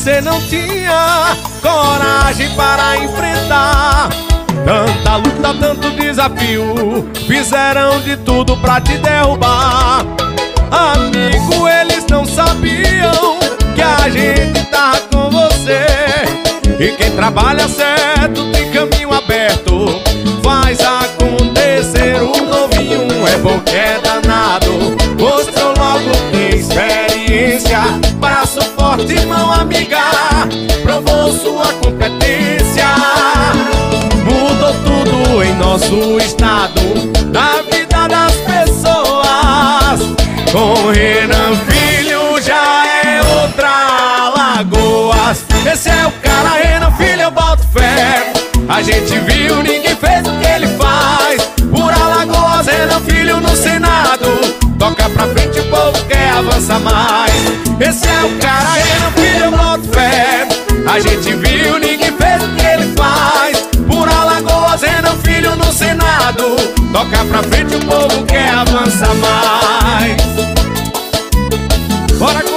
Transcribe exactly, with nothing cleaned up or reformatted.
você não tinha coragem para enfrentar. Tanta luta, tanto desafio, fizeram de tudo pra te derrubar. Amigo, eles não sabiam que a gente tá com você. E quem trabalha certo tem caminho aberto, faz acontecer. O novinho é bom que é danado, mostrou logo que experiência. Braço forte, mão amiga, provou sua competência. Mudou tudo em nosso estado, na vida das pessoas. Com Renan Filho já é outra Lagoas. Esse é o cara, Renan Filho, eu boto fé. A gente viu, ninguém fez o que ele faz. Por Alagoas, Renan Filho no Senado. Toca pra frente, o povo quer avançar mais. Esse é o cara, Renan Filho, eu boto fé. A gente viu, ninguém fez o que ele faz. Por Alagoas, Renan Filho no Senado. Toca pra frente, o povo quer avançar mais. Bora com